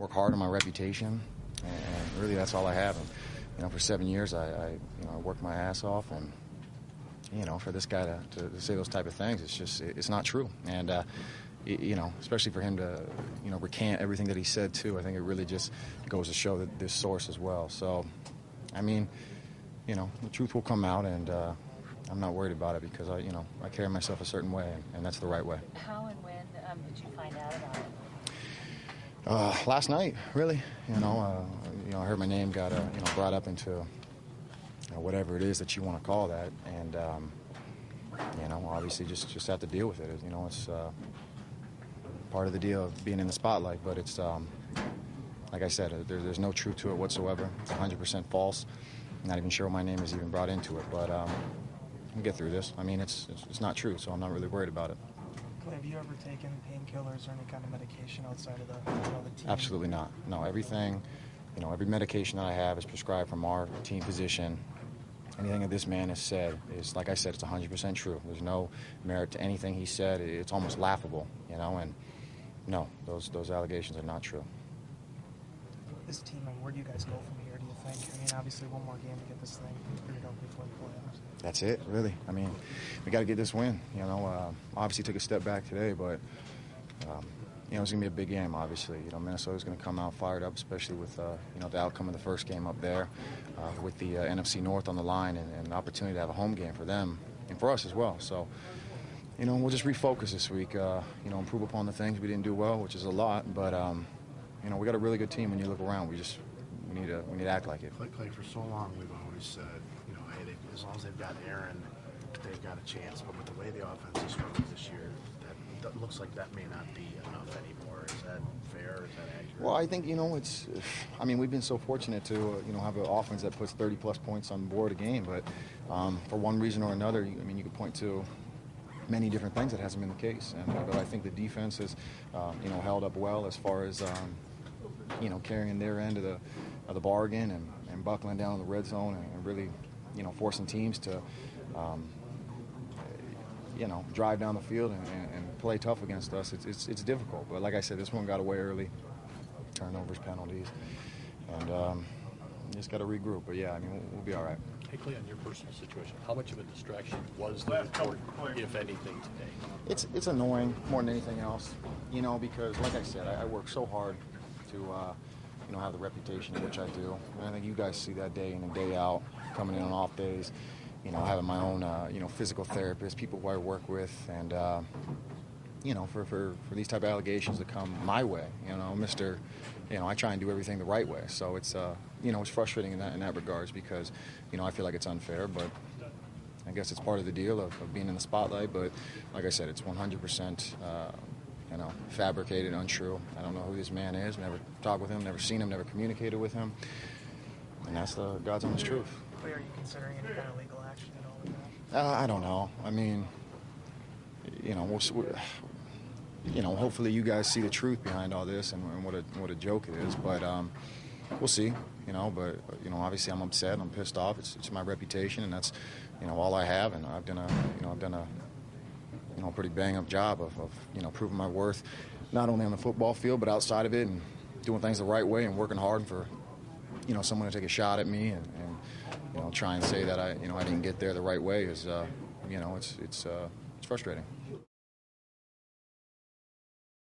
work hard on my reputation, and really that's all I have. And, for 7 years, I worked my ass off, and for this guy to say those type of things, it's not true. And especially for him to recant everything that he said too, I think it really just goes to show that this source as well. So, I mean, the truth will come out, and I'm not worried about it because I carry myself a certain way, and that's the right way. How and when did you find out about it? Last night, really. I heard my name got brought up into whatever it is that you want to call that, and obviously just have to deal with it. It's part of the deal of being in the spotlight, but it's like I said, there's no truth to it whatsoever. It's 100% false. I'm not even sure my name is even brought into it, but we'll get through this. I mean, it's not true, so I'm not really worried about it. Have you ever taken painkillers or any kind of medication outside of the team? Absolutely not. No, everything, every medication that I have is prescribed from our team physician. Anything that this man has said is, like I said, it's 100% true. There's no merit to anything he said. It's almost laughable, and no, those allegations are not true. This team, where do you guys go from here, do you think? I mean, obviously one more game to get this thing figured out before the playoffs. That's it, really. I mean, we got to get this win. Obviously took a step back today, but it's going to be a big game, obviously. Minnesota's going to come out fired up, especially with, the outcome of the first game up there with the NFC North on the line and the opportunity to have a home game for them and for us as well. So, we'll just refocus this week, improve upon the things we didn't do well, which is a lot, but, we got a really good team when you look around. We need to act like it. Clay, for so long we've always said, hey, as long as they've got Aaron, they've got a chance. But with the way the offense is struggled this year, that looks like that may not be enough anymore. Is that fair? Is that accurate? Well, I think, we've been so fortunate to, have an offense that puts 30-plus points on the board a game. But for one reason or another, you could point to many different things that hasn't been the case. But I think the defense has, held up well as far as, carrying their end of the bargain and buckling down in the red zone and really, forcing teams to, drive down the field and play tough against us. It's difficult. But like I said, this one got away early, turnovers, penalties, and just got to regroup. But, yeah, we'll be all right. Hey, Clay, on your personal situation, how much of a distraction was the report, if anything, today? It's annoying more than anything else, because, like I said, I work so hard to, have the reputation in which I do. And I think you guys see that day in and day out, coming in on off days, having my own, physical therapist, people who I work with, and, for these type of allegations to come my way, I try and do everything the right way. So it's, it's frustrating in that regards because, I feel like it's unfair, but I guess it's part of the deal of being in the spotlight. But like I said, it's 100%, fabricated, untrue. I don't know who this man is, never talked with him, never seen him, never communicated with him. And that's the God's honest truth. Are you considering any kind of legal action at all with that? I don't know. I mean, hopefully you guys see the truth behind all this and what a joke it is. But we'll see. But obviously I'm upset. I'm pissed off. It's my reputation, and that's all I have. And I've done a pretty bang-up job of proving my worth, not only on the football field but outside of it, and doing things the right way and working hard for someone to take a shot at me and try and say that I didn't get there the right way is it's frustrating.